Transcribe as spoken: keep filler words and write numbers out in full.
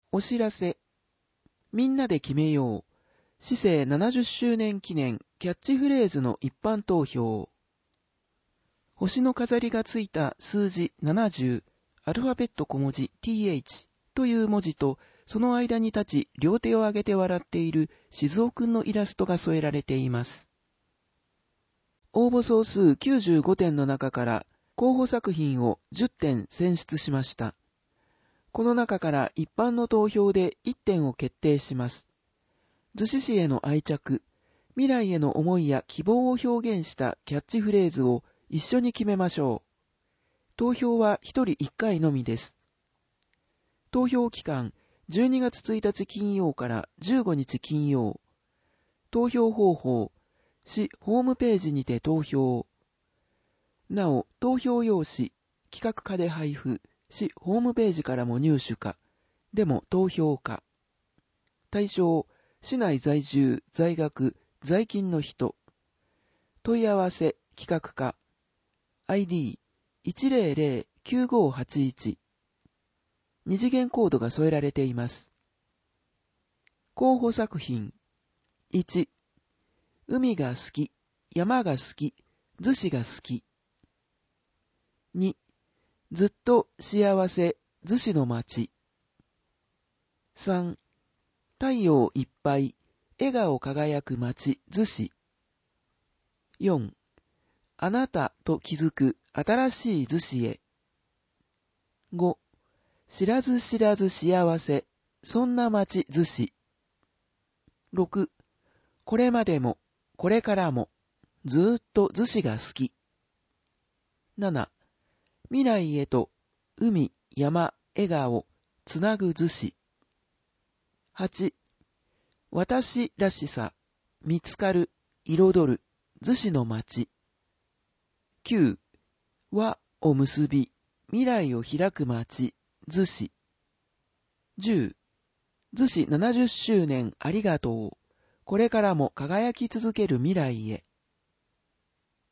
お知らせ。みんなで決めよう。市政ななじゅっしゅうねん記念キャッチフレーズの一般投票。星の飾りがついた数字ななじゅう、アルファベット小文字 ティーエイチ という文字と、その間に立ち両手を上げて笑っている静雄くんのイラストが添えられています。応募総数きゅうじゅうごてんの中から候補作品をじゅってん選出しました。この中から一般の投票でいってんを決定します。逗子市への愛着、未来への思いや希望を表現したキャッチフレーズを一緒に決めましょう。投票はひとりいっかいのみです。投票期間じゅうにがつついたち金曜からじゅうごにち金曜。投票方法、市ホームページにて投票。なお、投票用紙、企画課で配布、市ホームページからも入手可。でも投票可。対象、市内在住、在学、在勤の人。問い合わせ、企画課。アイディーいちゼロゼロきゅうごはちいち。二次元コードが添えられています。候補作品。いち、海が好き、山が好き、逗子が好き。に、ずっと幸せ、逗子の街。さん、太陽いっぱい、笑顔輝く街、逗子。よん、あなたと気づく新しい逗子へ。ご、知らず知らず幸せ、そんな街逗子。ろく、これまでも、これからも、ずーっと逗子が好き。なな、未来へと、海、山、笑顔、つなぐ逗子。はち、私らしさ、見つかる、彩る、逗子の街。きゅう、和を結び、未来を開く街、逗子。じゅう、逗子ななじゅっしゅうねんありがとう。これからも輝き続ける未来へ。